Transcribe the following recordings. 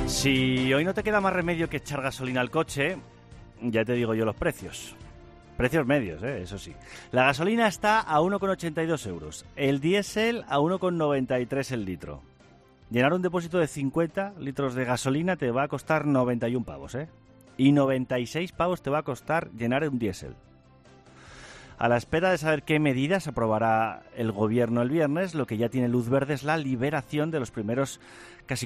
Si hoy no te queda más remedio que echar gasolina al coche, ya te digo yo los precios. Precios medios, eso sí. La gasolina está a 1,82 euros. El diésel a 1,93 el litro. Llenar un depósito de 50 litros de gasolina te va a costar 91 pavos, Y 96 pavos te va a costar llenar un diésel. A la espera de saber qué medidas aprobará el gobierno el viernes, lo que ya tiene luz verde es la liberación de los primeros casi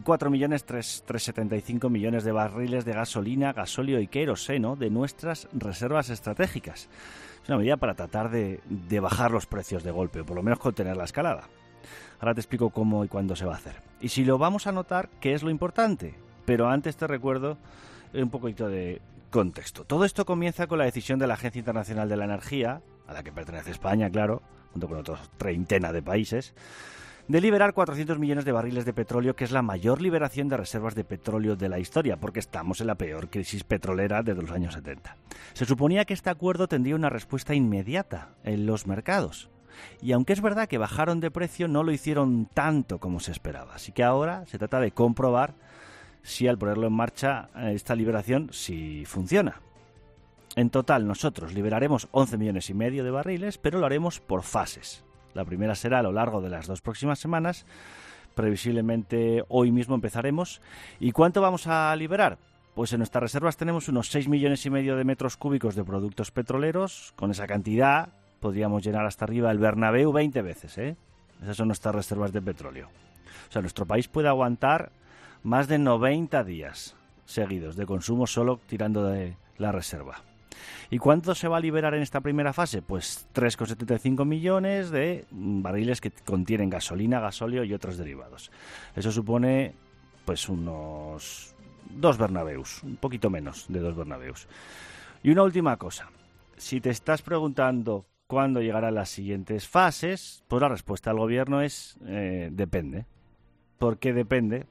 4.375 millones de barriles de gasolina, gasóleo y queroseno de nuestras reservas estratégicas. Es una medida para tratar de bajar los precios de golpe, o por lo menos contener la escalada. Ahora te explico cómo y cuándo se va a hacer. Y si lo vamos a notar, ¿qué es lo importante? Pero antes te recuerdo un poquito de contexto. Todo esto comienza con la decisión de la Agencia Internacional de la Energía, a la que pertenece España, claro, junto con otros treintena de países, de liberar 400 millones de barriles de petróleo, que es la mayor liberación de reservas de petróleo de la historia, porque estamos en la peor crisis petrolera desde los años 70. Se suponía que este acuerdo tendría una respuesta inmediata en los mercados. Y aunque es verdad que bajaron de precio, no lo hicieron tanto como se esperaba. Así que ahora se trata de comprobar si al ponerlo en marcha esta liberación sí funciona. En total nosotros liberaremos 11 millones y medio de barriles, pero lo haremos por fases. La primera será a lo largo de las 2 próximas semanas. Previsiblemente hoy mismo empezaremos. ¿Y cuánto vamos a liberar? Pues en nuestras reservas tenemos unos 6 millones y medio de metros cúbicos de productos petroleros. Con esa cantidad podríamos llenar hasta arriba el Bernabéu 20 veces, Esas son nuestras reservas de petróleo. O sea, nuestro país puede aguantar más de 90 días seguidos de consumo solo tirando de la reserva. ¿Y cuánto se va a liberar en esta primera fase? Pues 3,75 millones de barriles que contienen gasolina, gasóleo y otros derivados. Eso supone pues unos 2 Bernabéus, un poquito menos de 2 Bernabéus. Y una última cosa, si te estás preguntando cuándo llegarán las siguientes fases, pues la respuesta del gobierno es depende. ¿Por qué depende?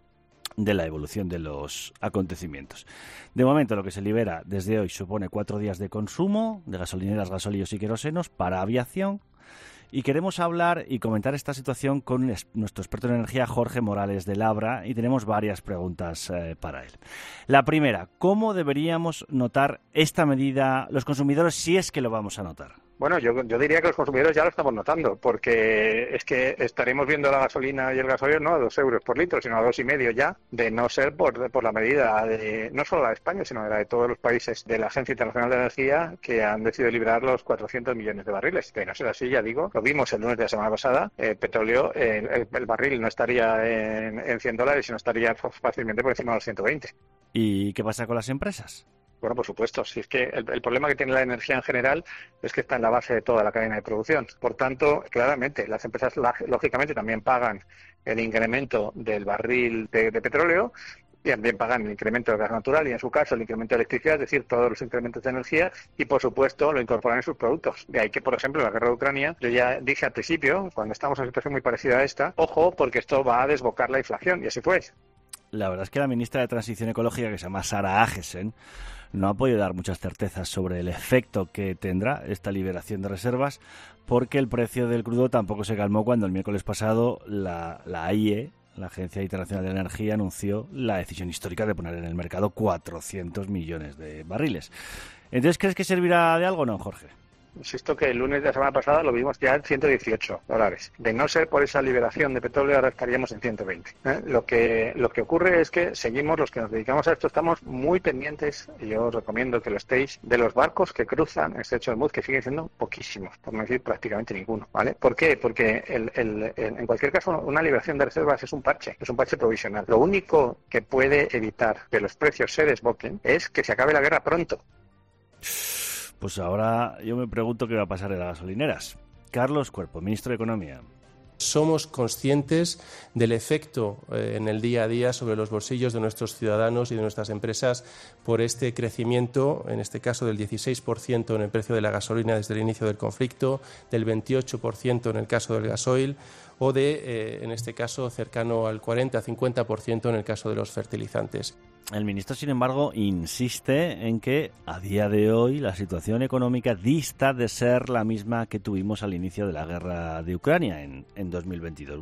De la evolución de los acontecimientos. De momento, lo que se libera desde hoy supone 4 días de consumo de gasolineras, gasóleos y querosenos para aviación. Y queremos hablar y comentar esta situación con nuestro experto en energía, Jorge Morales de Labra, y tenemos varias preguntas para él. La primera, ¿cómo deberíamos notar esta medida los consumidores si es que lo vamos a notar? Bueno, yo diría que los consumidores ya lo estamos notando, porque es que estaremos viendo la gasolina y el gasóleo no a 2 euros por litro, sino a 2,5 ya, de no ser por la medida de no solo la de España, sino de la de todos los países de la Agencia Internacional de Energía que han decidido liberar los 400 millones de barriles. De no ser así, ya digo, lo vimos el lunes de la semana pasada, petróleo, el barril no estaría en $100, sino estaría fácilmente por encima de los 120. ¿Y qué pasa con las empresas? Bueno, por supuesto. Si es que el problema que tiene la energía en general es que está en la base de toda la cadena de producción. Por tanto, claramente, las empresas lógicamente también pagan el incremento del barril de petróleo y también pagan el incremento del gas natural y, en su caso, el incremento de electricidad, es decir, todos los incrementos de energía y, por supuesto, lo incorporan en sus productos. De ahí que, por ejemplo, en la guerra de Ucrania, yo ya dije al principio, cuando estamos en una situación muy parecida a esta, ojo, porque esto va a desbocar la inflación, y así fue. La verdad es que la ministra de Transición Ecológica, que se llama Sara Agesen, no ha podido dar muchas certezas sobre el efecto que tendrá esta liberación de reservas, porque el precio del crudo tampoco se calmó cuando el miércoles pasado la AIE, la Agencia Internacional de la Energía, anunció la decisión histórica de poner en el mercado 400 millones de barriles. Entonces, ¿crees que servirá de algo o no, Jorge? Insisto que el lunes de la semana pasada lo vimos ya en $118. De no ser por esa liberación de petróleo, ahora estaríamos en 120. Lo que ocurre es que seguimos, los que nos dedicamos a esto, estamos muy pendientes, y yo os recomiendo que lo estéis, de los barcos que cruzan el Estrecho de Hormuz, que siguen siendo poquísimos, por no decir prácticamente ninguno, ¿vale? ¿Por qué? Porque en cualquier caso una liberación de reservas es un parche provisional. Lo único que puede evitar que los precios se desboquen es que se acabe la guerra pronto. Pues ahora yo me pregunto qué va a pasar en las gasolineras. Carlos Cuerpo, ministro de Economía. Somos conscientes del efecto en el día a día sobre los bolsillos de nuestros ciudadanos y de nuestras empresas por este crecimiento, en este caso del 16% en el precio de la gasolina desde el inicio del conflicto, del 28% en el caso del gasoil o de, en este caso, cercano al 40-50% en el caso de los fertilizantes. El ministro, sin embargo, insiste en que a día de hoy la situación económica dista de ser la misma que tuvimos al inicio de la guerra de Ucrania en 2022.